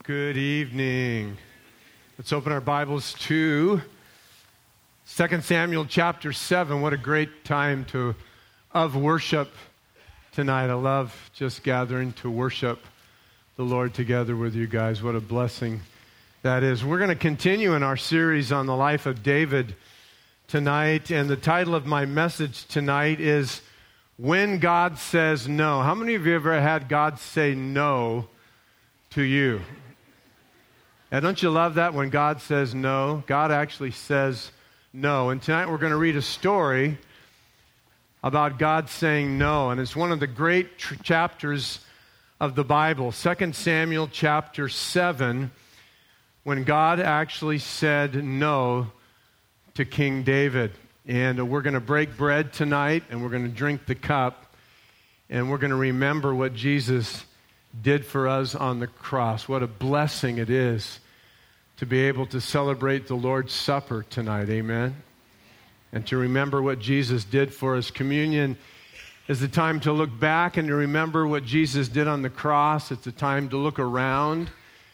Good evening. Let's open our Bibles to 2 Samuel chapter 7. What a great time of worship tonight. I love just gathering to worship the Lord together with you guys. What a blessing that is. We're going to continue in our series on the life of David tonight, and the title of my message tonight is When God Says No. How many of you ever had God say no to you? And don't you love that when God says no? God actually says no. And tonight we're going to read a story about God saying no. And it's one of the great chapters of the Bible, 2 Samuel chapter 7, when God actually said no to King David. And we're going to break bread tonight, and we're going to drink the cup, and we're going to remember what Jesus did for us on the cross. What a blessing it is to be able to celebrate the Lord's Supper tonight, amen? And to remember what Jesus did for us. Communion is the time to look back and to remember what Jesus did on the cross. It's a time to look around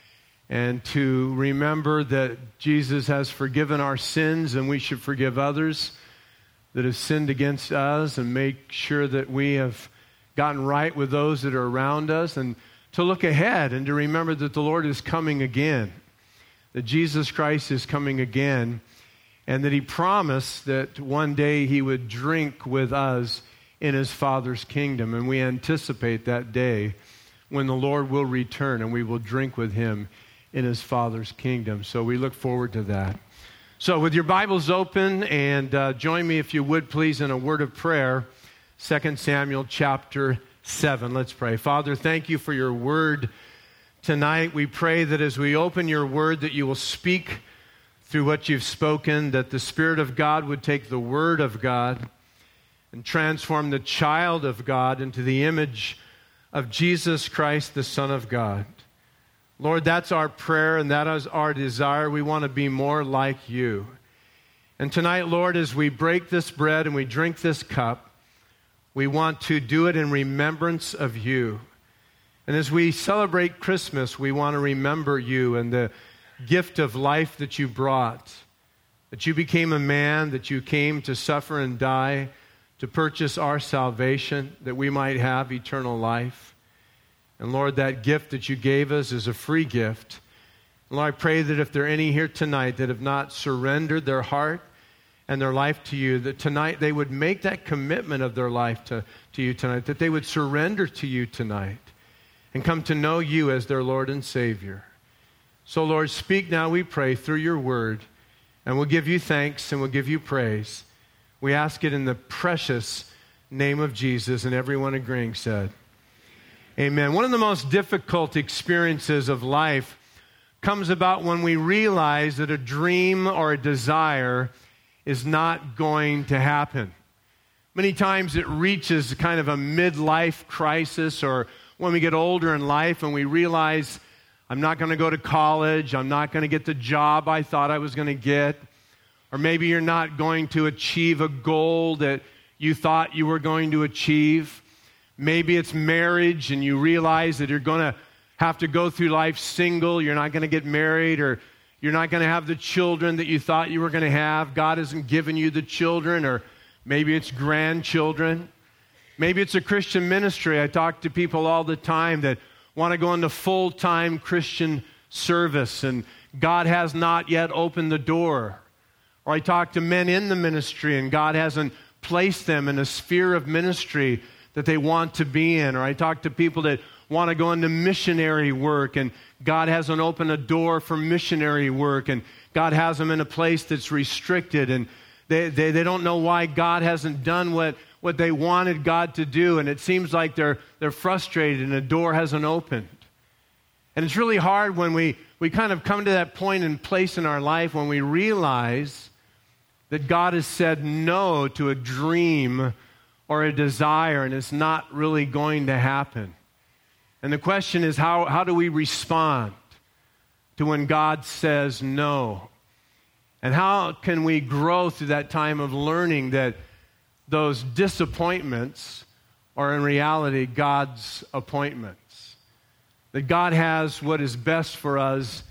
and to remember that Jesus has forgiven our sins, and we should forgive others that have sinned against us, and make sure that we have gotten right with those that are around us, and to look ahead and to remember that the Lord is coming again, that Jesus Christ is coming again, and that He promised that one day He would drink with us in His Father's kingdom. And we anticipate that day when the Lord will return and we will drink with Him in His Father's kingdom. So we look forward to that. So with your Bibles open, and join me if you would please in a word of prayer, 2 Samuel chapter 7. Let's pray. Father, thank you for your word tonight. We pray that as we open your word, that you will speak through what you've spoken, that the Spirit of God would take the word of God and transform the child of God into the image of Jesus Christ, the Son of God. Lord, that's our prayer and that is our desire. We want to be more like you. And tonight, Lord, as we break this bread and we drink this cup, we want to do it in remembrance of you. And as we celebrate Christmas, we want to remember you and the gift of life that you brought, that you became a man, that you came to suffer and die to purchase our salvation, that we might have eternal life. And Lord, that gift that you gave us is a free gift. And Lord, I pray that if there are any here tonight that have not surrendered their heart and their life to you, that tonight they would make that commitment of their life to you tonight, that they would surrender to you tonight and come to know you as their Lord and Savior. So Lord, speak now, we pray, through your word, and we'll give you thanks and we'll give you praise. We ask it in the precious name of Jesus, and everyone agreeing said, amen. One of the most difficult experiences of life comes about when we realize that a dream or a desire is not going to happen. Many times it reaches kind of a midlife crisis, or when we get older in life and we realize, I'm not going to go to college, I'm not going to get the job I thought I was going to get, or maybe you're not going to achieve a goal that you thought you were going to achieve. Maybe it's marriage and you realize that you're going to have to go through life single, you're not going to get married, or you're not going to have the children that you thought you were going to have. God hasn't given you the children, or maybe it's grandchildren. Maybe it's a Christian ministry. I talk to people all the time that want to go into full-time Christian service, and God has not yet opened the door. Or I talk to men in the ministry, and God hasn't placed them in a sphere of ministry that they want to be in. Or I talk to people that want to go into missionary work, and God hasn't opened a door for missionary work, and God has them in a place that's restricted, and they don't know why God hasn't done what they wanted God to do, and it seems like they're frustrated and a door hasn't opened. And it's really hard when we kind of come to that point and place in our life when we realize that God has said no to a dream or a desire, and it's not really going to happen. And the question is, how do we respond to when God says no? And how can we grow through that time of learning that those disappointments are in reality God's appointments? that God has what is best for us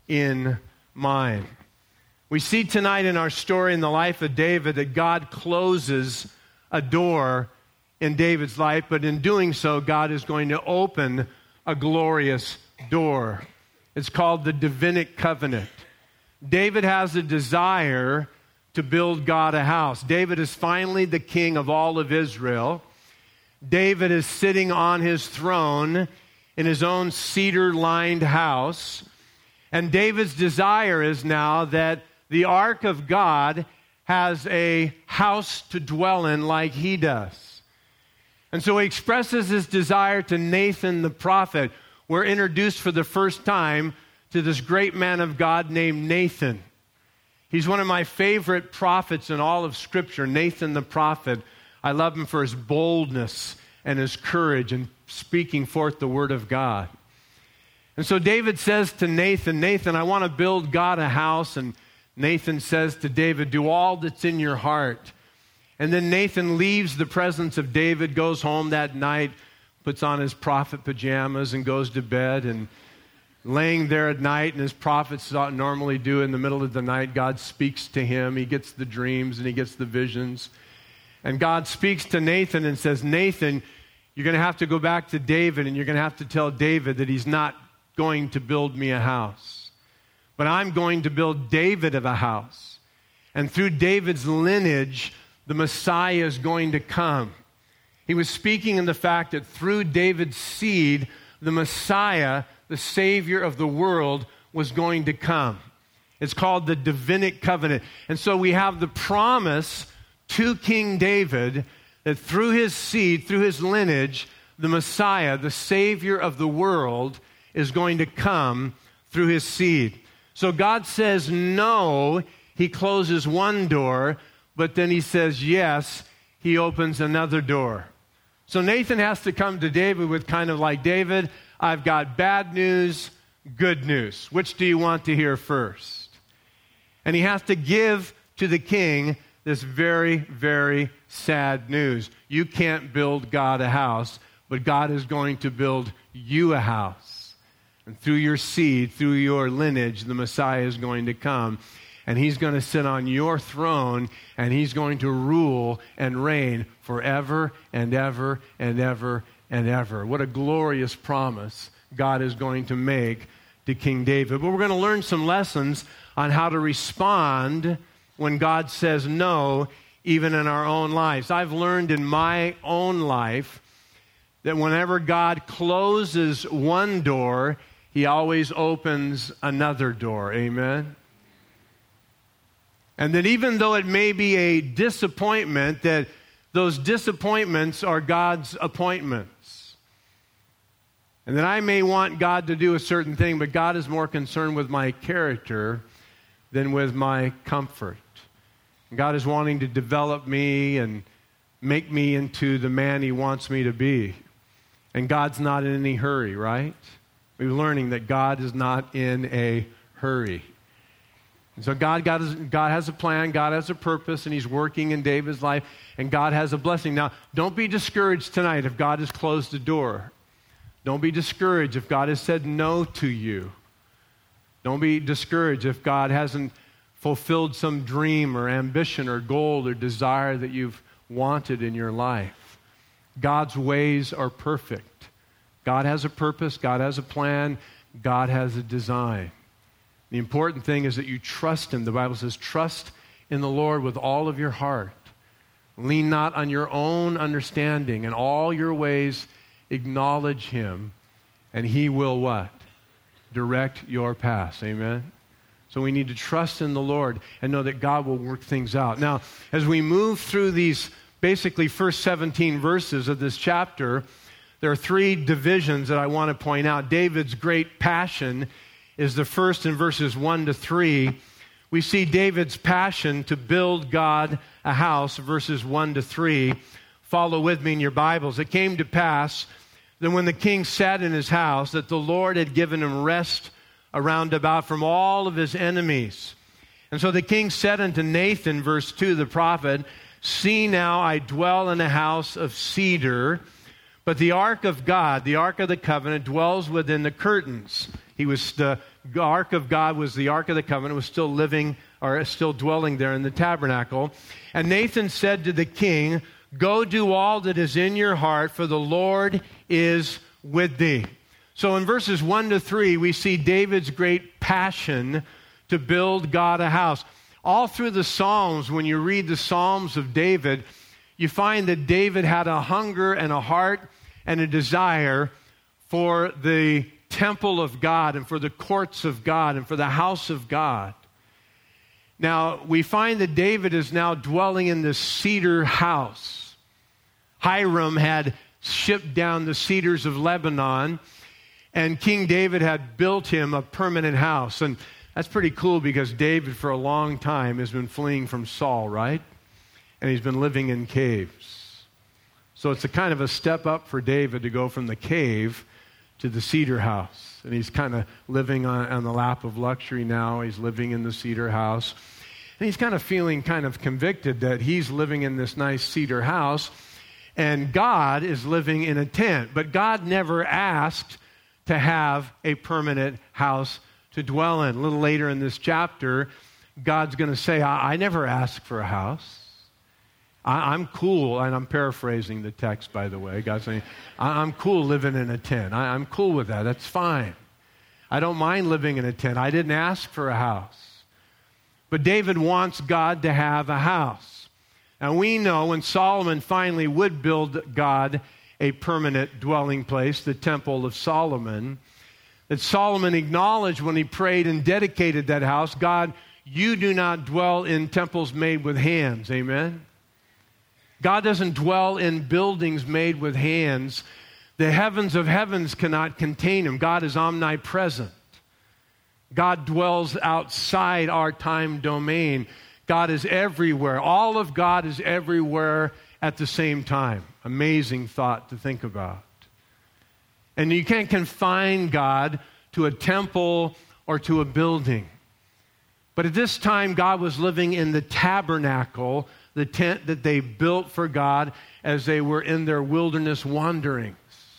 in mind. We see tonight in our story in the life of David that God closes a door in David's life, but in doing so, God is going to open a glorious door. It's called the Davidic covenant. David has a desire to build God a house. David is finally the king of all of Israel. David is sitting on his throne in his own cedar-lined house. And David's desire is now that the ark of God has a house to dwell in like he does. And so he expresses his desire to Nathan the prophet. We're introduced for the first time to this great man of God named Nathan. He's one of my favorite prophets in all of Scripture, Nathan the prophet. I love him for his boldness and his courage in speaking forth the word of God. And so David says to Nathan, Nathan, I want to build God a house. And Nathan says to David, do all that's in your heart. And then Nathan leaves the presence of David, goes home that night, puts on his prophet pajamas and goes to bed. And laying there at night, and as prophets normally do in the middle of the night, God speaks to him. He gets the dreams and he gets the visions. And God speaks to Nathan and says, Nathan, you're going to have to go back to David and you're going to have to tell David that he's not going to build me a house. But I'm going to build David of a house. And through David's lineage, the Messiah is going to come. He was speaking in the fact that through David's seed, the Messiah, the Savior of the world, was going to come. It's called the Davidic covenant. And so we have the promise to King David that through his seed, through his lineage, the Messiah, the Savior of the world, is going to come through his seed. So God says no, he closes one door, but then he says yes, he opens another door. So Nathan has to come to David with kind of like, David, I've got bad news, good news. Which do you want to hear first? And he has to give to the king this very, very sad news. You can't build God a house, but God is going to build you a house. And through your seed, through your lineage, the Messiah is going to come. And he's going to sit on your throne, and he's going to rule and reign forever and ever and ever and ever. What a glorious promise God is going to make to King David. But we're going to learn some lessons on how to respond when God says no, even in our own lives. I've learned in my own life that whenever God closes one door, he always opens another door. Amen? And that even though it may be a disappointment, that those disappointments are God's appointments. And that I may want God to do a certain thing, but God is more concerned with my character than with my comfort. God is wanting to develop me and make me into the man he wants me to be. And God's not in any hurry, right? We're learning that God is not in a hurry. And so God has a plan, God has a purpose, and he's working in David's life, and God has a blessing. Now, don't be discouraged tonight if God has closed the door. Don't be discouraged if God has said no to you. Don't be discouraged if God hasn't fulfilled some dream or ambition or goal or desire that you've wanted in your life. God's ways are perfect. God has a purpose, God has a plan, God has a design. The important thing is that you trust him. The Bible says, trust in the Lord with all of your heart. Lean not on your own understanding. In all your ways, acknowledge him, and he will what? Direct your paths. Amen? So we need to trust in the Lord and know that God will work things out. Now, as we move through these basically first 17 verses of this chapter, there are three divisions that I want to point out. David's great passion is the first in verses 1 to 3. We see David's passion to build God a house, verses 1 to 3. Follow with me in your Bibles. It came to pass that when the king sat in his house, that the Lord had given him rest around about from all of his enemies. And so the king said unto Nathan, verse 2, the prophet, see now I dwell in a house of cedar, But the ark of God, the ark of the covenant, dwells within the curtains. The ark of God was the ark of the covenant, was still living or still dwelling there in the tabernacle. And Nathan said to the king, "Go do all that is in your heart, for the Lord is with thee." So in verses 1 to 3, we see David's great passion to build God a house. All through the Psalms, when you read the Psalms of David, you find that David had a hunger and a heart and a desire for the temple of God and for the courts of God and for the house of God. Now, we find that David is now dwelling in this cedar house. Hiram had shipped down the cedars of Lebanon, and King David had built him a permanent house. And that's pretty cool because David, for a long time, has been fleeing from Saul, right? And he's been living in caves. So it's a kind of a step up for David to go from the cave to the cedar house. And he's kind of living on the lap of luxury now. He's living in the cedar house. And he's kind of feeling kind of convicted that he's living in this nice cedar house and God is living in a tent. But God never asked to have a permanent house to dwell in. A little later in this chapter, God's going to say, I never asked for a house. I'm cool, and I'm paraphrasing the text, by the way. God's saying, I'm cool living in a tent. I'm cool with that. That's fine. I don't mind living in a tent. I didn't ask for a house. But David wants God to have a house. And we know when Solomon finally would build God a permanent dwelling place, the Temple of Solomon, that Solomon acknowledged when he prayed and dedicated that house, God, you do not dwell in temples made with hands. Amen? God doesn't dwell in buildings made with hands. The heavens of heavens cannot contain him. God is omnipresent. God dwells outside our time domain. God is everywhere. All of God is everywhere at the same time. Amazing thought to think about. And you can't confine God to a temple or to a building. But at this time, God was living in the tabernacle, the tent that they built for God as they were in their wilderness wanderings.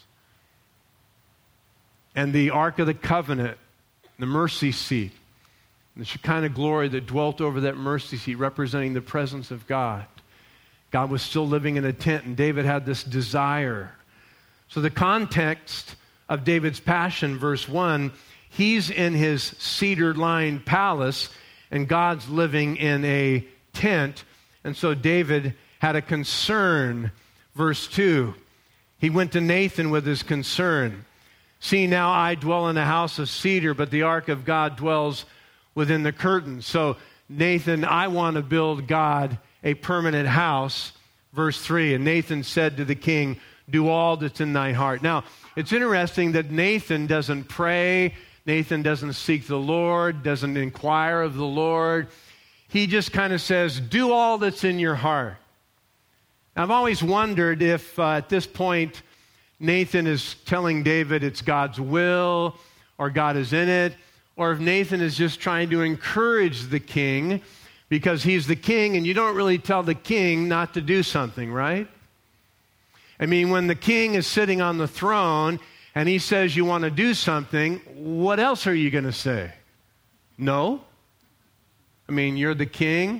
And the Ark of the Covenant, the mercy seat, the Shekinah glory that dwelt over that mercy seat, representing the presence of God. God was still living in a tent, and David had this desire. So the context of David's passion, verse 1, he's in his cedar-lined palace, and God's living in a tent. And so David had a concern. Verse 2, he went to Nathan with his concern. See, now I dwell in a house of cedar, but the ark of God dwells within the curtains. So Nathan, I want to build God a permanent house. Verse 3, and Nathan said to the king, do all that's in thy heart. Now, it's interesting that Nathan doesn't pray. Nathan doesn't seek the Lord, doesn't inquire of the Lord. He just kind of says, do all that's in your heart. I've always wondered if at this point Nathan is telling David it's God's will or God is in it, or if Nathan is just trying to encourage the king because he's the king and you don't really tell the king not to do something, right? I mean, when the king is sitting on the throne and he says you want to do something, what else are you going to say? No? I mean, you're the king.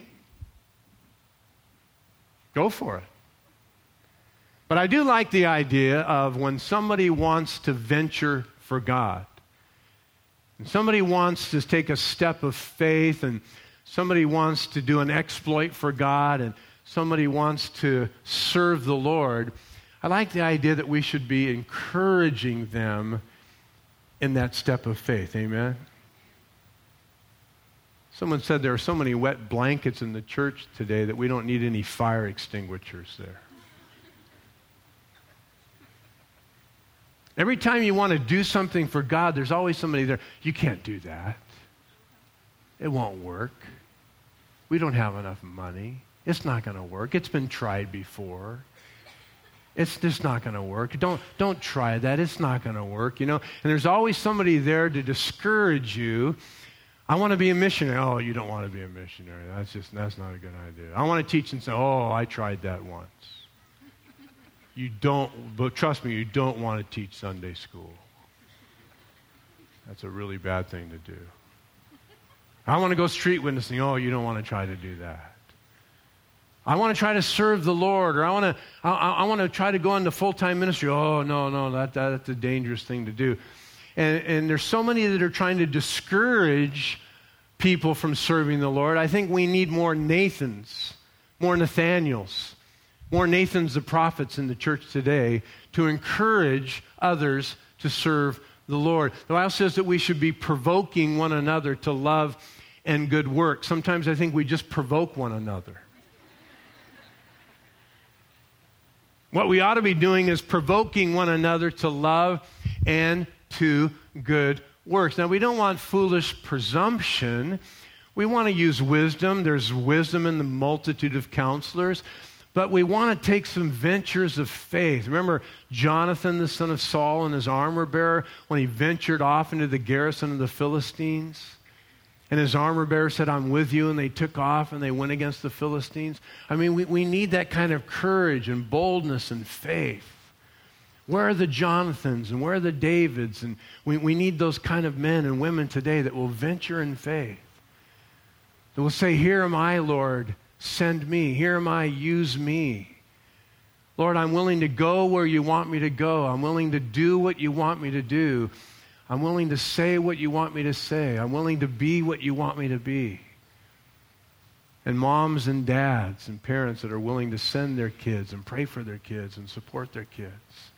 Go for it. But I do like the idea of when somebody wants to venture for God, and somebody wants to take a step of faith, and somebody wants to do an exploit for God, and somebody wants to serve the Lord, I like the idea that we should be encouraging them in that step of faith. Amen? Someone said there are so many wet blankets in the church today that we don't need any fire extinguishers there. Every time you want to do something for God, there's always somebody there. You can't do that. It won't work. We don't have enough money. It's not going to work. It's been tried before. It's just not going to work. Don't try that. It's not going to work, you know. And there's always somebody there to discourage you. I want to be a missionary. Oh, you don't want to be a missionary. That's not a good idea. I want to teach and say, oh, I tried that once. but trust me, you don't want to teach Sunday school. That's a really bad thing to do. I want to go street witnessing. Oh, you don't want to try to do that. I want to try to serve the Lord, or I want to try to go into full-time ministry. Oh, no, that's a dangerous thing to do. And there's so many that are trying to discourage people from serving the Lord. I think we need more Nathans, more Nathaniels, more Nathans the prophets in the church today to encourage others to serve the Lord. The Bible says that we should be provoking one another to love and good work. Sometimes I think we just provoke one another. What we ought to be doing is provoking one another to love and to good works. Now, we don't want foolish presumption. We want to use wisdom. There's wisdom in the multitude of counselors. But we want to take some ventures of faith. Remember Jonathan, the son of Saul, and his armor bearer, when he ventured off into the garrison of the Philistines? And his armor bearer said, I'm with you, and they took off and they went against the Philistines. I mean, we need that kind of courage and boldness and faith. Where are the Jonathans and where are the Davids? And we need those kind of men and women today that will venture in faith. That will say, here am I, Lord, send me. Here am I, use me. Lord, I'm willing to go where you want me to go. I'm willing to do what you want me to do. I'm willing to say what you want me to say. I'm willing to be what you want me to be. And moms and dads and parents that are willing to send their kids and pray for their kids and support their kids.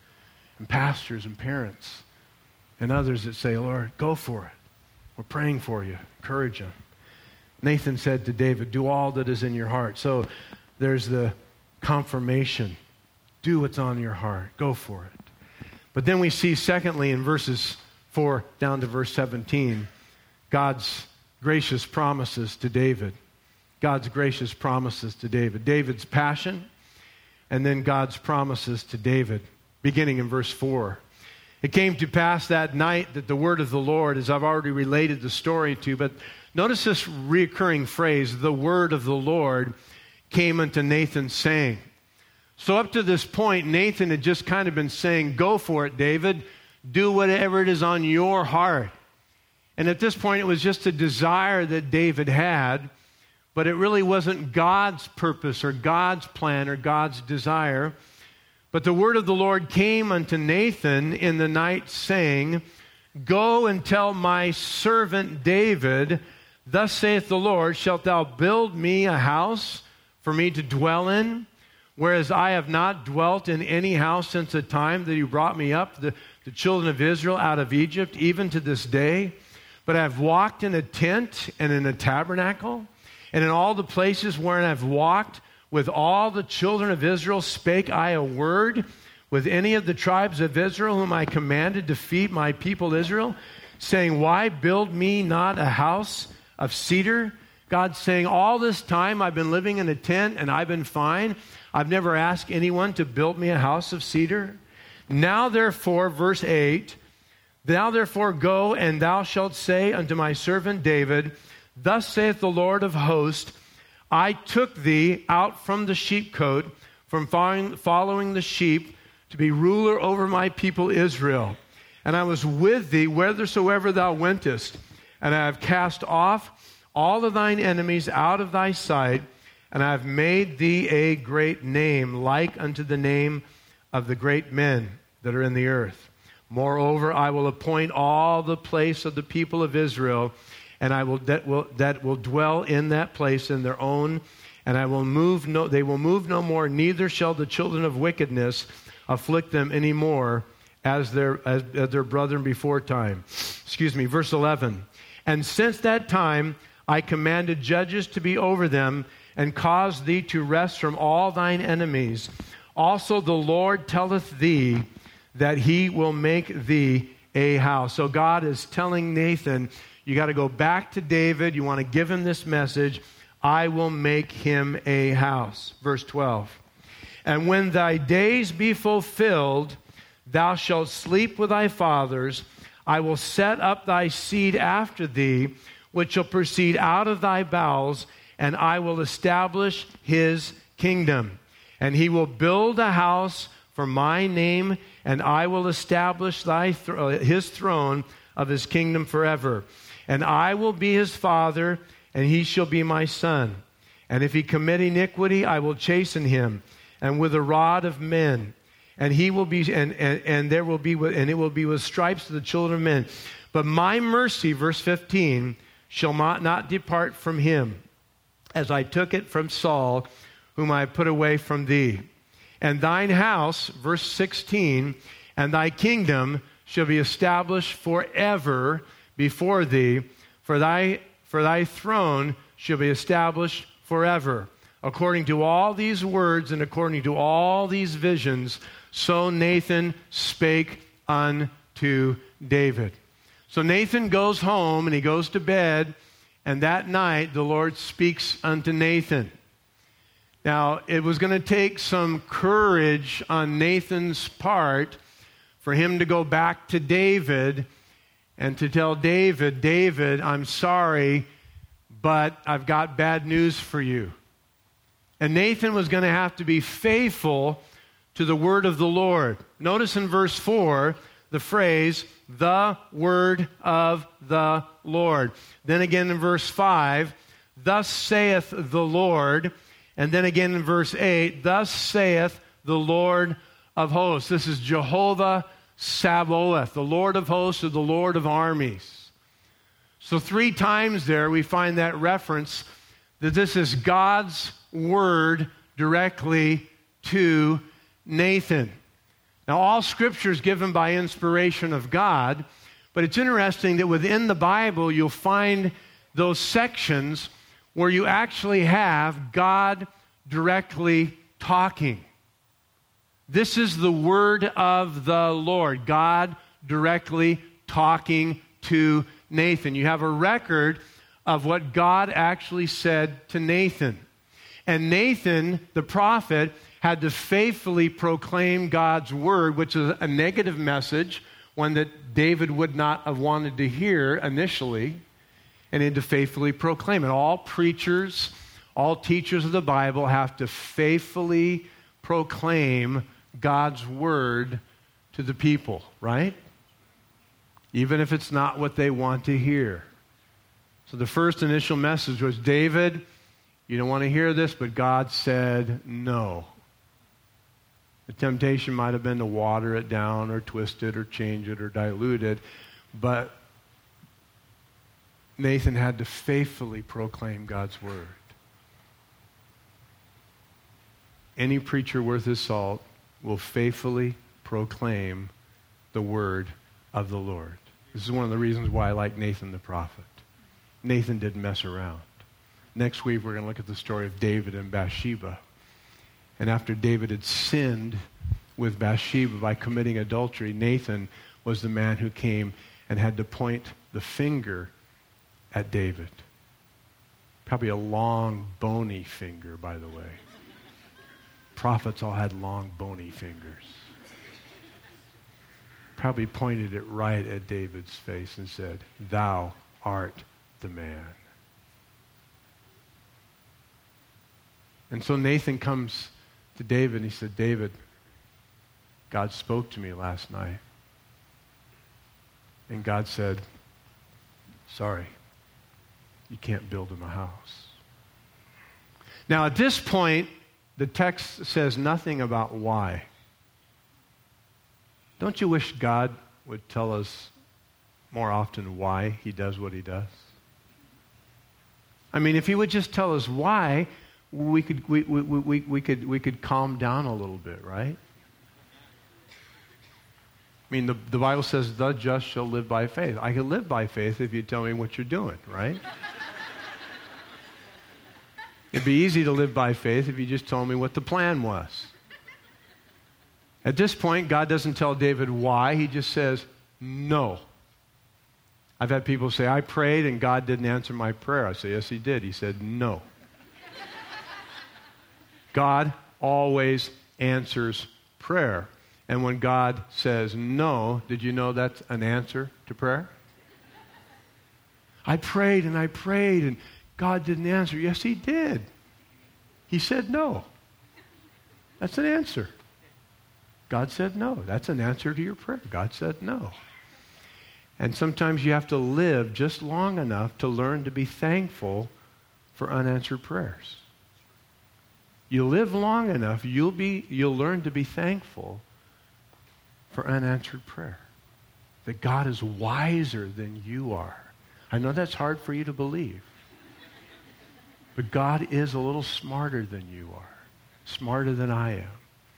And pastors and parents and others that say, Lord, go for it. We're praying for you. Encourage them. Nathan said to David, do all that is in your heart. So there's the confirmation. Do what's on your heart. Go for it. But then we see, secondly, in verses 4 down to verse 17, God's gracious promises to David. God's gracious promises to David. David's passion, and then God's promises to David, beginning in verse 4. It came to pass that night that the word of the Lord, as I've already related the story to, but notice this recurring phrase, the word of the Lord came unto Nathan saying. So up to this point, Nathan had just kind of been saying, go for it, David. Do whatever it is on your heart. And at this point, it was just a desire that David had, but it really wasn't God's purpose or God's plan or God's desire. But the word of the Lord came unto Nathan in the night, saying, go and tell my servant David, thus saith the Lord, shalt thou build me a house for me to dwell in? Whereas I have not dwelt in any house since the time that you brought me up, the children of Israel, out of Egypt, even to this day. But I have walked in a tent and in a tabernacle, and in all the places wherein I have walked with all the children of Israel spake I a word with any of the tribes of Israel whom I commanded to feed my people Israel, saying, why build me not a house of cedar? God's saying, all this time I've been living in a tent and I've been fine. I've never asked anyone to build me a house of cedar. Now therefore, verse 8, thou therefore go and thou shalt say unto my servant David, thus saith the Lord of hosts, I took thee out from the sheepcote, from following the sheep, to be ruler over my people Israel. And I was with thee whithersoever thou wentest. And I have cast off all of thine enemies out of thy sight, and I have made thee a great name, like unto the name of the great men that are in the earth. Moreover, I will appoint all the place of the people of Israel, and that will dwell in that place in their own, and they will move no more, neither shall the children of wickedness afflict them any more as their brethren before time. Verse 11. And since that time I commanded judges to be over them, and caused thee to rest from all thine enemies. Also the Lord telleth thee that he will make thee a house. So God is telling Nathan, you got to go back to David. You want to give him this message. I will make him a house. Verse 12. And when thy days be fulfilled, thou shalt sleep with thy fathers. I will set up thy seed after thee, which shall proceed out of thy bowels, and I will establish his kingdom. And he will build a house for my name, and I will establish his throne of his kingdom forever. And I will be his father, and he shall be my son. And if he commit iniquity, I will chasten him, and with a rod of men. And he will be, and there will be, and it will be with stripes to the children of men. But my mercy, verse 15, shall not depart from him, as I took it from Saul, whom I put away from thee. And thine house, verse 16, and thy kingdom shall be established forever before thee, for thy throne shall be established forever. According to all these words and according to all these visions, so Nathan spake unto David. So Nathan goes home and he goes to bed, and that night the Lord speaks unto Nathan. Now, it was going to take some courage on Nathan's part for him to go back to David and to tell David, David, I'm sorry, but I've got bad news for you. And Nathan was going to have to be faithful to the word of the Lord. Notice in verse 4 the phrase, the word of the Lord. Then again in verse 5, thus saith the Lord. And then again in verse 8, thus saith the Lord of hosts. This is Jehovah Sabaoth, the Lord of hosts or the Lord of armies. So 3 times there we find that reference that this is God's word directly to Nathan. Now, all Scripture is given by inspiration of God, but it's interesting that within the Bible you'll find those sections where you actually have God directly talking. This is the word of the Lord, God directly talking to Nathan. You have a record of what God actually said to Nathan. And Nathan, the prophet, had to faithfully proclaim God's word, which is a negative message, one that David would not have wanted to hear initially, and he had to faithfully proclaim it. All preachers, all teachers of the Bible have to faithfully proclaim God's word to the people, right? Even if it's not what they want to hear. So the first initial message was, David, you don't want to hear this, but God said no. The temptation might have been to water it down or twist it or change it or dilute it, but Nathan had to faithfully proclaim God's word. Any preacher worth his salt will faithfully proclaim the word of the Lord. This is one of the reasons why I like Nathan the prophet. Nathan didn't mess around. Next week we're going to look at the story of David and Bathsheba. And after David had sinned with Bathsheba by committing adultery, Nathan was the man who came and had to point the finger at David. Probably a long, bony finger, by the way. Prophets all had long, bony fingers. Probably pointed it right at David's face and said, "Thou art the man." And so Nathan comes to David and he said, "David, God spoke to me last night." And God said, "Sorry, you can't build him a house." Now at this point, the text says nothing about why. Don't you wish God would tell us more often why he does what he does? I mean, if he would just tell us why, we could calm down a little bit, right? I mean, the Bible says, "The just shall live by faith." I can live by faith if you tell me what you're doing, right? It'd be easy to live by faith if you just told me what the plan was. At this point, God doesn't tell David why. He just says, no. I've had people say, "I prayed and God didn't answer my prayer." I say, "Yes, he did." He said, "No." God always answers prayer. And when God says no, did you know that's an answer to prayer? I prayed and God didn't answer. Yes, he did. He said no. That's an answer. God said no. That's an answer to your prayer. God said no. And sometimes you have to live just long enough to learn to be thankful for unanswered prayers. You live long enough, you'll learn to be thankful for unanswered prayer. That God is wiser than you are. I know that's hard for you to believe. But God is a little smarter than you are. Smarter than I am.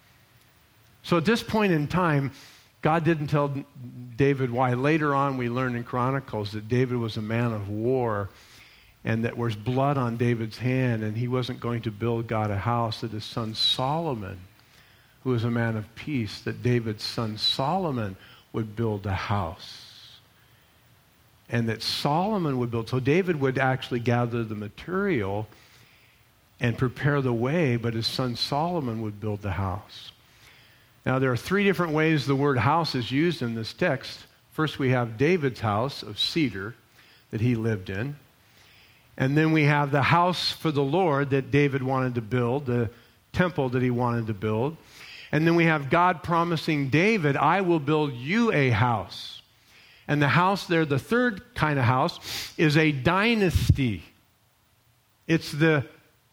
So at this point in time, God didn't tell David why. Later on, we learn in Chronicles that David was a man of war and that there was blood on David's hand, and he wasn't going to build God a house, that his son Solomon, who was a man of peace, that David's son Solomon would build a house. And that Solomon would build. So David would actually gather the material and prepare the way, but his son Solomon would build the house. Now, there are three different ways the word house is used in this text. First, we have David's house of cedar that he lived in. And then we have the house for the Lord that David wanted to build, the temple that he wanted to build. And then we have God promising David, I will build you a house. And the house there, the third kind of house, is a dynasty. It's the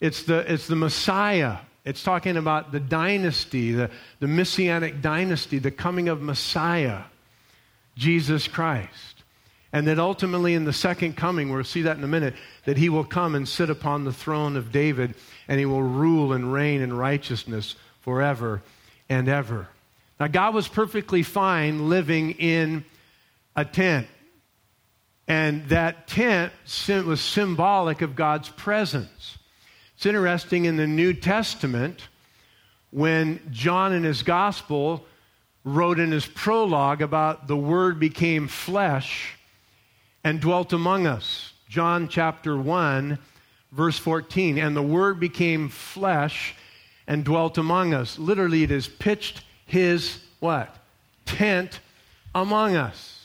Messiah. It's talking about the dynasty, the Messianic dynasty, the coming of Messiah, Jesus Christ. And that ultimately in the second coming, we'll see that in a minute, that he will come and sit upon the throne of David, and he will rule and reign in righteousness forever and ever. Now, God was perfectly fine living in a tent. And that tent was symbolic of God's presence. It's interesting in the New Testament, when John in his gospel wrote in his prologue about the Word became flesh and dwelt among us. John chapter 1, verse 14. And the Word became flesh and dwelt among us. Literally, it is pitched his, what? Tent among us.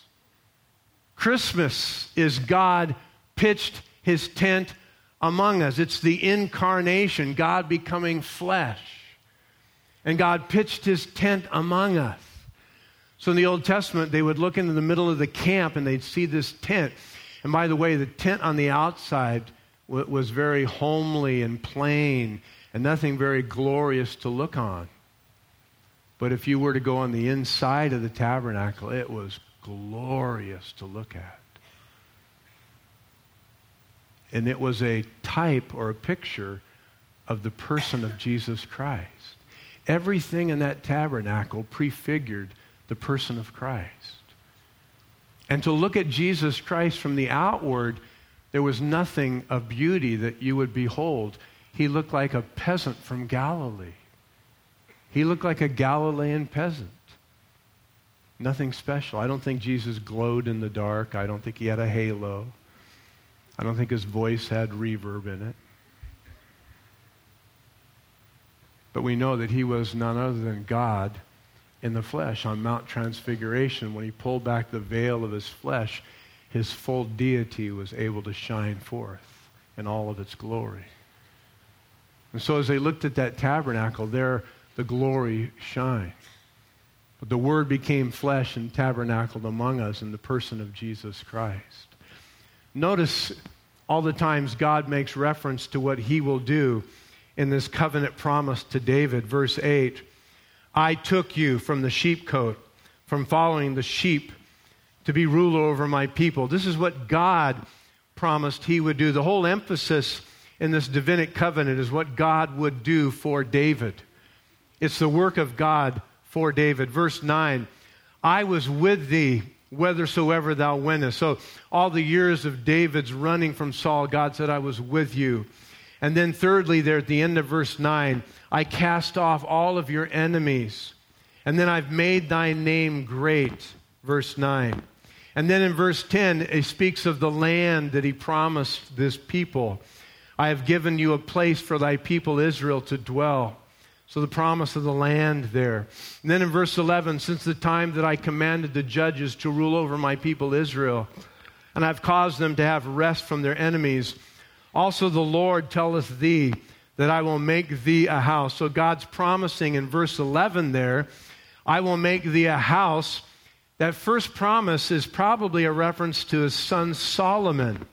Christmas is God pitched his tent among us. It's the incarnation, God becoming flesh. And God pitched his tent among us. So in the Old Testament, they would look into the middle of the camp and they'd see this tent. And by the way, the tent on the outside was very homely and plain and nothing very glorious to look on. But if you were to go on the inside of the tabernacle, it was glorious to look at. And it was a type or a picture of the person of Jesus Christ. Everything in that tabernacle prefigured the person of Christ. And to look at Jesus Christ from the outward, there was nothing of beauty that you would behold. He looked like a peasant from Galilee. He looked like a Galilean peasant. Nothing special. I don't think Jesus glowed in the dark. I don't think he had a halo. I don't think his voice had reverb in it. But we know that he was none other than God in the flesh. On Mount Transfiguration, when he pulled back the veil of his flesh, his full deity was able to shine forth in all of its glory. And so as they looked at that tabernacle, there the glory shined. But the Word became flesh and tabernacled among us in the person of Jesus Christ. Notice all the times God makes reference to what he will do in this covenant promise to David. Verse 8, I took you from the sheepcote, from following the sheep, to be ruler over my people. This is what God promised he would do. The whole emphasis in this Davidic covenant is what God would do for David. It's the work of God for David. Verse 9, I was with thee whithersoever thou wentest. So all the years of David's running from Saul, God said, I was with you. And then thirdly, there at the end of verse 9, I cast off all of your enemies. And then I've made thy name great. Verse 9. And then in verse 10, he speaks of the land that he promised this people. I have given you a place for thy people Israel to dwell. So the promise of the land there. And then in verse 11, since the time that I commanded the judges to rule over my people Israel, and I've caused them to have rest from their enemies, also the Lord telleth thee that I will make thee a house. So God's promising in verse 11 there, I will make thee a house. That first promise is probably a reference to his son Solomon.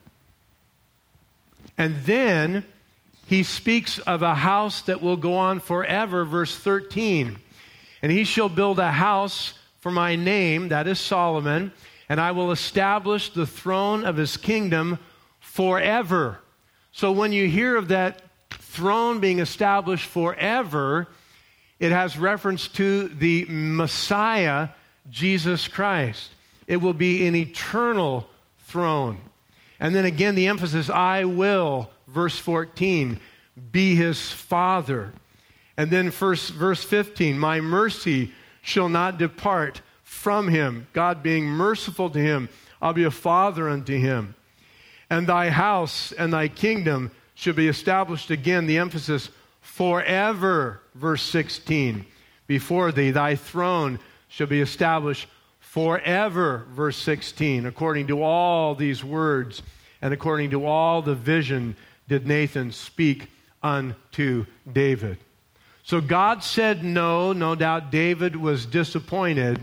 And then he speaks of a house that will go on forever, verse 13. And he shall build a house for my name, that is Solomon, and I will establish the throne of his kingdom forever. So when you hear of that throne being established forever, it has reference to the Messiah, Jesus Christ. It will be an eternal throne. And then again, the emphasis, I will, verse 14, be his father. And then verse 15, my mercy shall not depart from him. God being merciful to him, I'll be a father unto him. And thy house and thy kingdom shall be established, again, the emphasis, forever, verse 16. Before thee, thy throne shall be established forever, verse 16. According to all these words and according to all the vision did Nathan speak unto David. So God said no. No doubt David was disappointed.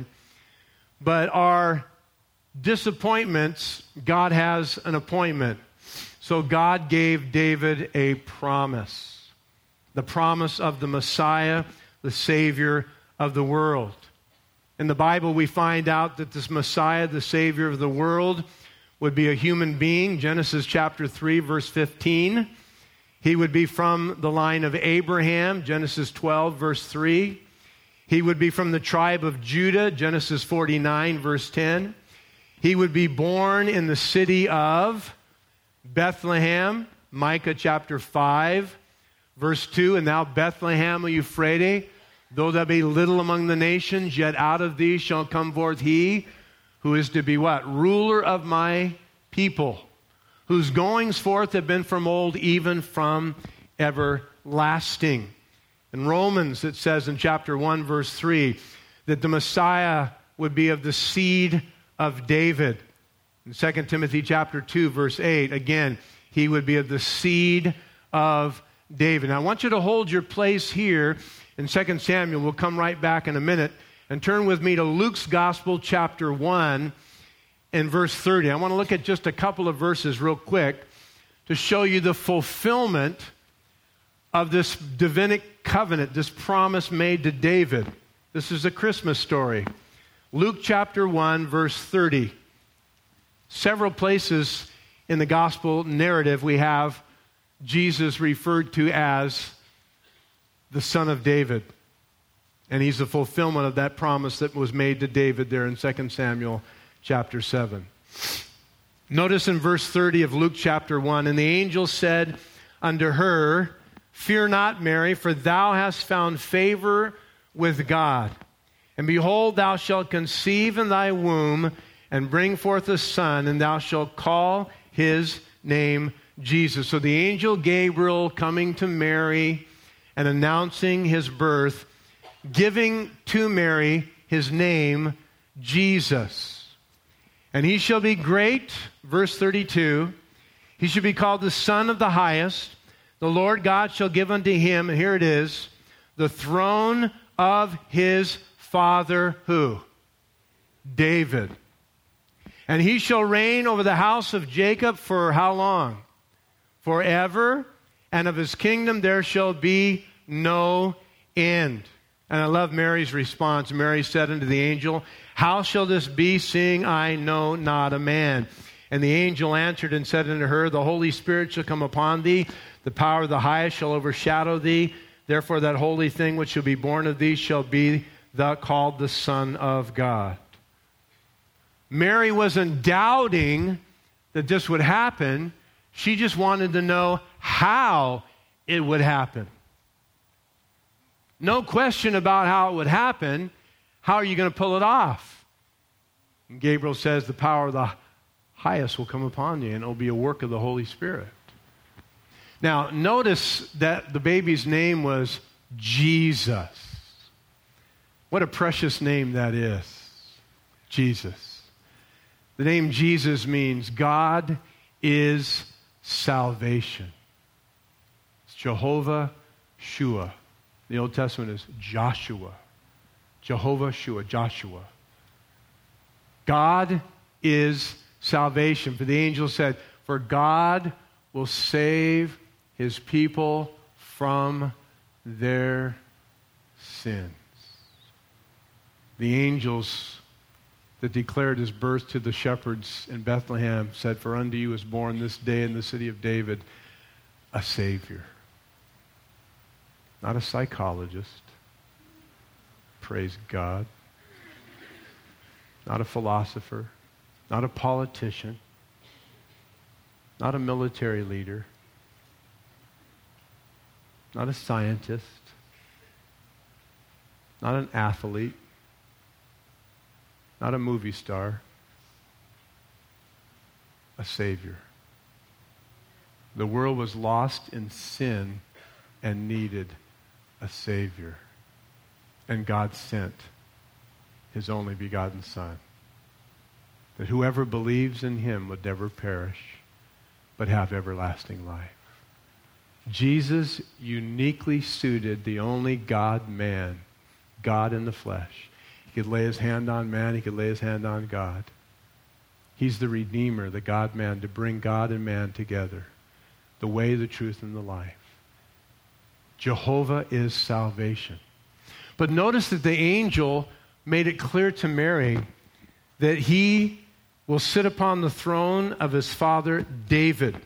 But our disappointments, God has an appointment. So God gave David a promise. The promise of the Messiah, the Savior of the world. In the Bible, we find out that this Messiah, the Savior of the world, would be a human being. Genesis chapter 3, verse 15. He would be from the line of Abraham. Genesis 12, verse 3. He would be from the tribe of Judah. Genesis 49, verse 10. He would be born in the city of Bethlehem. Micah chapter 5, verse 2. And thou, Bethlehem of Euphrates, though thou be little among the nations, yet out of thee shall come forth he who is to be what? Ruler of my people, whose goings forth have been from old, even from everlasting. In Romans, it says in chapter 1, verse 3, that the Messiah would be of the seed of David. In 2 Timothy chapter 2, verse 8, again, he would be of the seed of David. Now, I want you to hold your place here in 2 Samuel. We'll come right back in a minute. And turn with me to Luke's Gospel, chapter 1, and verse 30. I want to look at just a couple of verses real quick to show you the fulfillment of this Davidic covenant, this promise made to David. This is a Christmas story. Luke chapter 1, verse 30. Several places in the gospel narrative we have Jesus referred to as the Son of David. And he's the fulfillment of that promise that was made to David there in 2 Samuel chapter 7. Notice in verse 30 of Luke chapter 1, and the angel said unto her, Fear not, Mary, for thou hast found favor with God. And behold, thou shalt conceive in thy womb and bring forth a son, and thou shalt call his name Jesus. So the angel Gabriel coming to Mary and announcing his birth, giving to Mary his name, Jesus. And he shall be great, verse 32, he shall be called the Son of the Highest. The Lord God shall give unto him, and here it is, the throne of his father, who? David. And he shall reign over the house of Jacob for how long? Forever. And of his kingdom there shall be no end. And I love Mary's response. Mary said unto the angel, How shall this be, seeing I know not a man? And the angel answered and said unto her, The Holy Spirit shall come upon thee, the power of the highest shall overshadow thee. Therefore that holy thing which shall be born of thee shall be called the Son of God. Mary wasn't doubting that this would happen. She just wanted to know how it would happen. No question about how it would happen. How are you going to pull it off? And Gabriel says, the power of the highest will come upon you, and it will be a work of the Holy Spirit. Now, notice that the baby's name was Jesus. What a precious name that is. Jesus. The name Jesus means God is salvation. It's Jehovah Shua. The Old Testament is Joshua. Jehovah Shua, Joshua. God is salvation. For the angel said, for God will save his people from their sins. The angels that declared his birth to the shepherds in Bethlehem said, for unto you is born this day in the city of David a Savior. Not a psychologist. Praise God. Not a philosopher. Not a politician. Not a military leader. Not a scientist. Not an athlete. Not a movie star. A Savior. The world was lost in sin and needed a Savior. And God sent his only begotten Son, that whoever believes in him would never perish, but have everlasting life. Jesus uniquely suited the only God-man, God in the flesh. He could lay his hand on man, he could lay his hand on God. He's the Redeemer, the God-man, to bring God and man together. The way, the truth, and the life. Jehovah is salvation. But notice that the angel made it clear to Mary that he will sit upon the throne of his father David.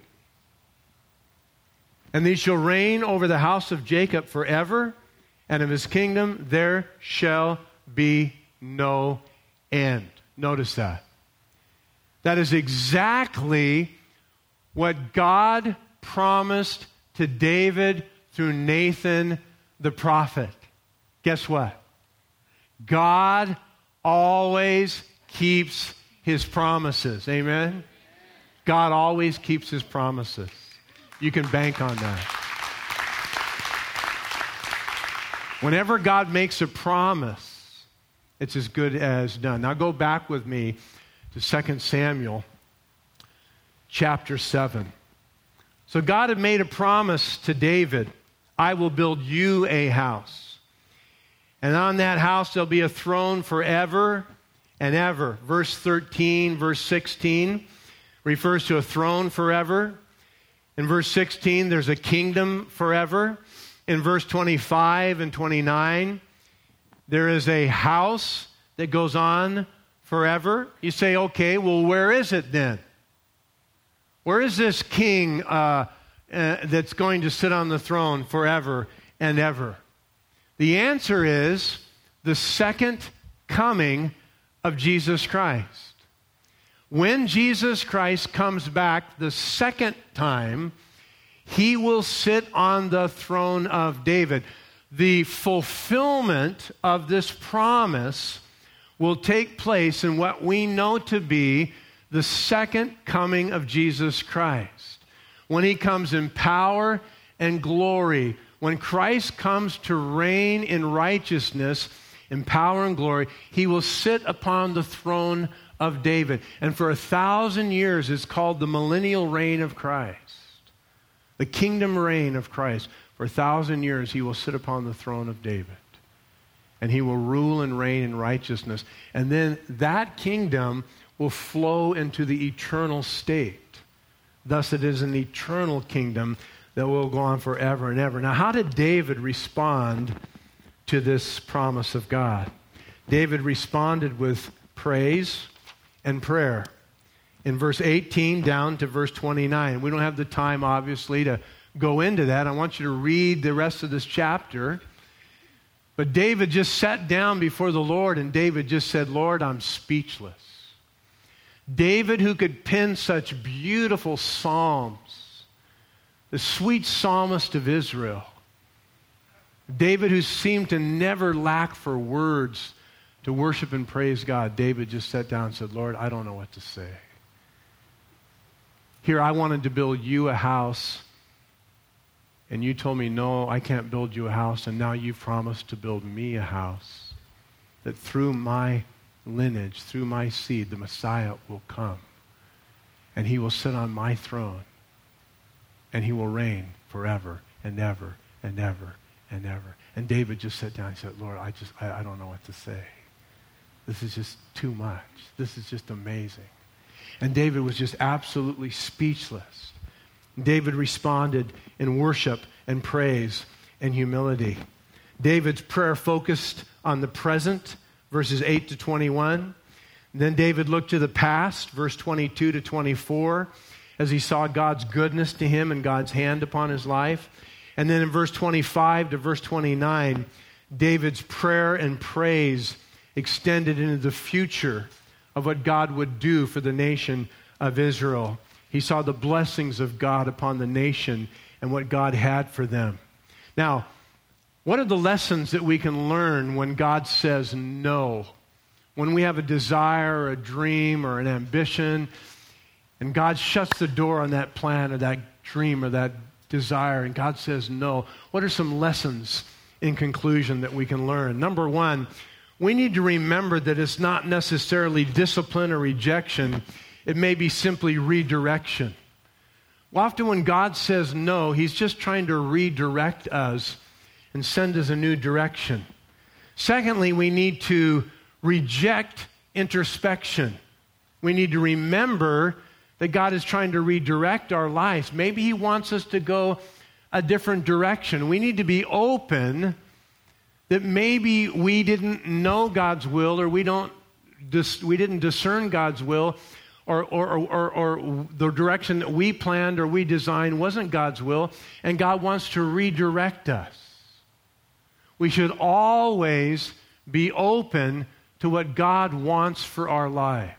And he shall reign over the house of Jacob forever, and of his kingdom there shall be no end. Notice that. That is exactly what God promised to David through Nathan the prophet. Guess what? God always keeps his promises. Amen? God always keeps his promises. You can bank on that. Whenever God makes a promise, it's as good as done. Now go back with me to 2 Samuel chapter 7. So God had made a promise to David, I will build you a house. And on that house there'll be a throne forever and ever. Verse 13, verse 16 refers to a throne forever. In verse 16, there's a kingdom forever. In verse 25 and 29, there is a house that goes on forever. You say, okay, well, where is it then? Where is this king that's going to sit on the throne forever and ever? The answer is the second coming of Jesus Christ. When Jesus Christ comes back the second time, he will sit on the throne of David. The fulfillment of this promise will take place in what we know to be the second coming of Jesus Christ. When he comes in power and glory, when Christ comes to reign in righteousness, in power and glory, he will sit upon the throne of David. And for 1,000 years, it's called the millennial reign of Christ. The kingdom reign of Christ. For 1,000 years, he will sit upon the throne of David. And he will rule and reign in righteousness. And then that kingdom will flow into the eternal state. Thus, it is an eternal kingdom that will go on forever and ever. Now, how did David respond to this promise of God? David responded with praise and prayer. In verse 18 down to verse 29. We don't have the time, obviously, to go into that. I want you to read the rest of this chapter. But David just sat down before the Lord, and David just said, Lord, I'm speechless. David, who could pen such beautiful psalms, the sweet psalmist of Israel. David, who seemed to never lack for words to worship and praise God. David just sat down and said, Lord, I don't know what to say. Here, I wanted to build you a house, and you told me, no, I can't build you a house, and now you've promised to build me a house, that through my lineage, through my seed, the Messiah will come, and he will sit on my throne, and he will reign forever and ever and ever and ever. And David just sat down and said, Lord, I don't know what to say. This is just too much. This is just amazing. And David was just absolutely speechless. David responded in worship and praise and humility. David's prayer focused on the present, verses 8 to 21. Then David looked to the past, verse 22 to 24, as he saw God's goodness to him and God's hand upon his life. And then in verse 25 to verse 29, David's prayer and praise extended into the future of what God would do for the nation of Israel. He saw the blessings of God upon the nation and what God had for them. Now, what are the lessons that we can learn when God says no? When we have a desire or a dream or an ambition, and God shuts the door on that plan or that dream or that desire, and God says no, what are some lessons in conclusion that we can learn? Number one, we need to remember that it's not necessarily discipline or rejection. It may be simply redirection. Often when God says no, He's just trying to redirect us and send us a new direction. Secondly, we need to reject introspection. We need to remember that God is trying to redirect our lives. Maybe He wants us to go a different direction. We need to be open that maybe we didn't know God's will, or we didn't discern God's will, or the direction that we planned or we designed wasn't God's will, and God wants to redirect us. We should always be open to what God wants for our lives.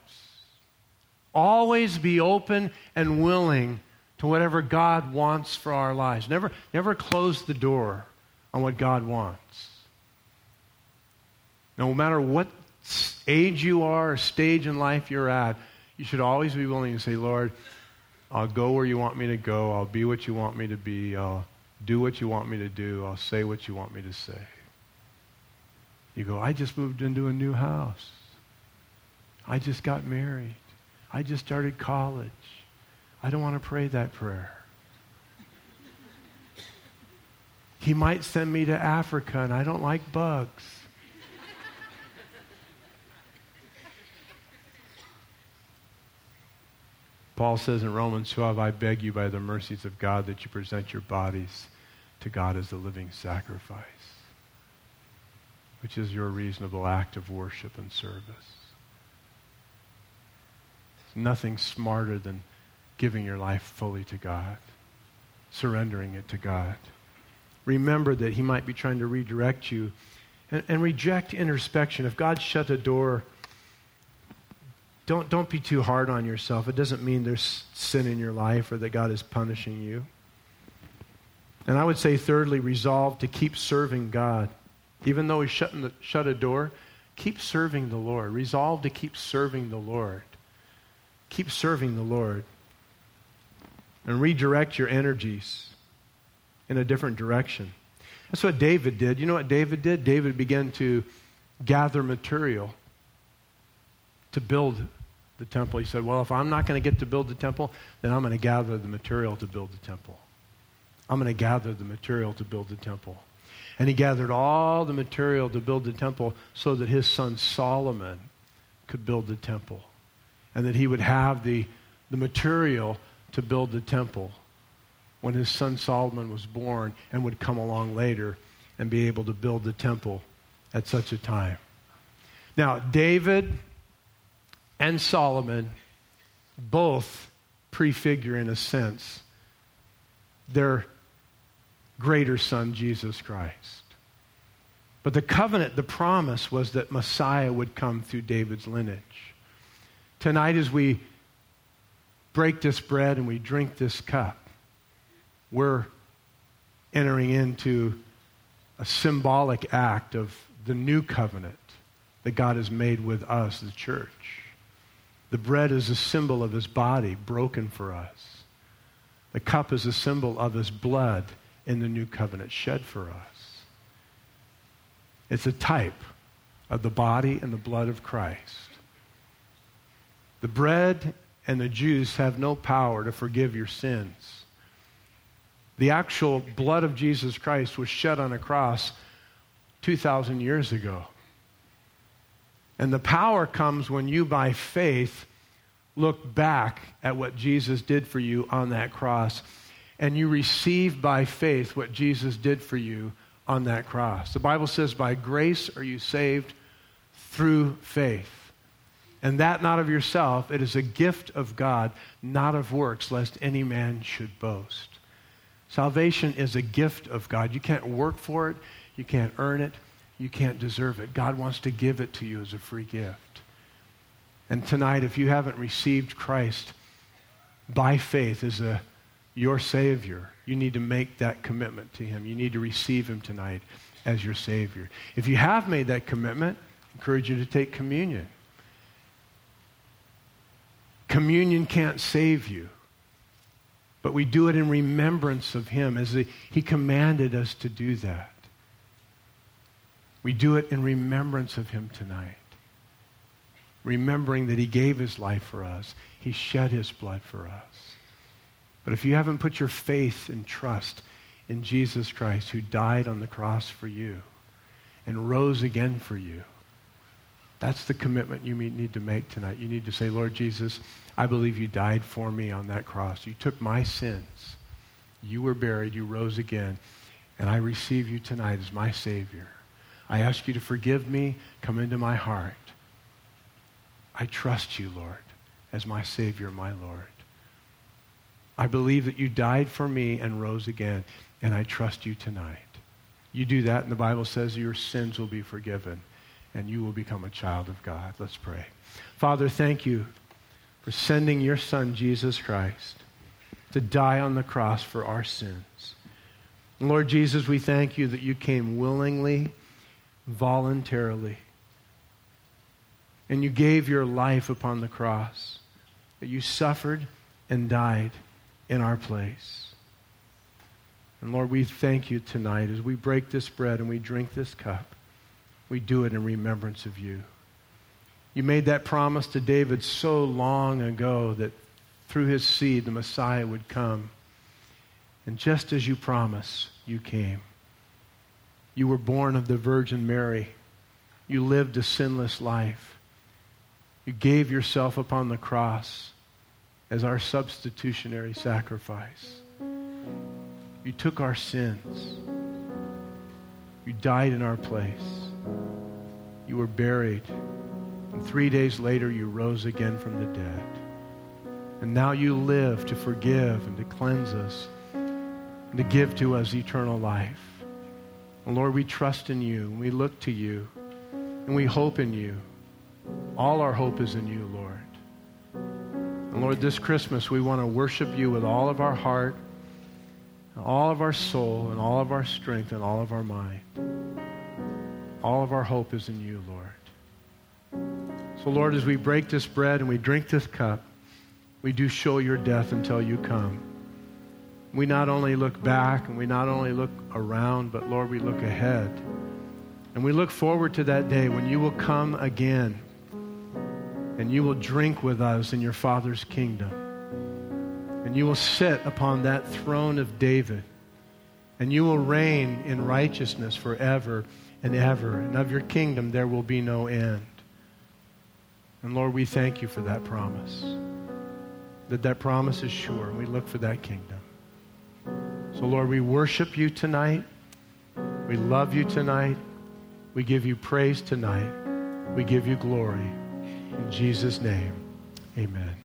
Always be open and willing to whatever God wants for our lives. Never close the door on what God wants. No matter what age you are or stage in life you're at, you should always be willing to say, Lord, I'll go where you want me to go. I'll be what you want me to be. I'll do what you want me to do. I'll say what you want me to say. You go, I just moved into a new house. I just got married. I just started college. I don't want to pray that prayer. He might send me to Africa, and I don't like bugs. Paul says in Romans 12, I beg you by the mercies of God that you present your bodies to God as a living sacrifice, which is your reasonable act of worship and service. There's nothing smarter than giving your life fully to God, surrendering it to God. Remember that He might be trying to redirect you, and reject introspection. If God shut a door, don't be too hard on yourself. It doesn't mean there's sin in your life or that God is punishing you. And I would say thirdly, resolve to keep serving God. Even though He's shut a door, keep serving the Lord. Resolve to keep serving the Lord. Keep serving the Lord. And redirect your energies in a different direction. That's what David did. You know what David did? David began to gather material to build the temple. He said, well, if I'm not going to get to build the temple, then I'm going to gather the material to build the temple. I'm going to gather the material to build the temple. And he gathered all the material to build the temple so that his son Solomon could build the temple. And that he would have the material to build the temple when his son Solomon was born, and would come along later and be able to build the temple at such a time. Now, David and Solomon both prefigure, in a sense, their greater son, Jesus Christ. But the covenant, the promise, was that Messiah would come through David's lineage. Tonight, as we break this bread and we drink this cup, we're entering into a symbolic act of the new covenant that God has made with us, the church. The bread is a symbol of His body broken for us. The cup is a symbol of His blood in the new covenant shed for us. It's a type of the body and the blood of Christ. The bread and the juice have no power to forgive your sins. The actual blood of Jesus Christ was shed on a cross 2,000 years ago. And the power comes when you, by faith, look back at what Jesus did for you on that cross, and you receive by faith what Jesus did for you on that cross. The Bible says, by grace are you saved through faith. And that not of yourself, it is a gift of God, not of works, lest any man should boast. Salvation is a gift of God. You can't work for it. You can't earn it. You can't deserve it. God wants to give it to you as a free gift. And tonight, if you haven't received Christ by faith as your Savior, you need to make that commitment to Him. You need to receive Him tonight as your Savior. If you have made that commitment, I encourage you to take communion. Communion can't save you, but we do it in remembrance of Him as He commanded us to do that. We do it in remembrance of Him tonight, remembering that He gave His life for us. He shed His blood for us. But if you haven't put your faith and trust in Jesus Christ, who died on the cross for you and rose again for you, that's the commitment you need to make tonight. You need to say, Lord Jesus, I believe you died for me on that cross. You took my sins. You were buried. You rose again. And I receive you tonight as my Savior. I ask you to forgive me. Come into my heart. I trust you, Lord, as my Savior, my Lord. I believe that you died for me and rose again, and I trust you tonight. You do that, and the Bible says your sins will be forgiven, and you will become a child of God. Let's pray. Father, thank you for sending your Son, Jesus Christ, to die on the cross for our sins. And Lord Jesus, we thank you that you came willingly, voluntarily, and you gave your life upon the cross, that you suffered and died in our place. And Lord, we thank you tonight as we break this bread and we drink this cup. We do it in remembrance of you. You made that promise to David so long ago that through his seed the Messiah would come. And just as you promised, you came. You were born of the Virgin Mary. You lived a sinless life. You gave yourself upon the cross as our substitutionary sacrifice. You took our sins. You died in our place. You were buried. And 3 days later, you rose again from the dead. And now you live to forgive and to cleanse us and to give to us eternal life. And Lord, we trust in you, and we look to you, and we hope in you. All our hope is in you, Lord. And Lord, this Christmas, we want to worship you with all of our heart, and all of our soul, and all of our strength, and all of our mind. All of our hope is in you, Lord. So, Lord, as we break this bread and we drink this cup, we do show your death until you come. We not only look back and we not only look around, but, Lord, we look ahead. And we look forward to that day when you will come again and you will drink with us in your Father's kingdom. And you will sit upon that throne of David. And you will reign in righteousness forever and ever. And of your kingdom there will be no end. And Lord, we thank you for that promise. That promise is sure, and we look for that kingdom. So Lord, we worship you tonight. We love you tonight. We give you praise tonight. We give you glory. In Jesus' name, amen.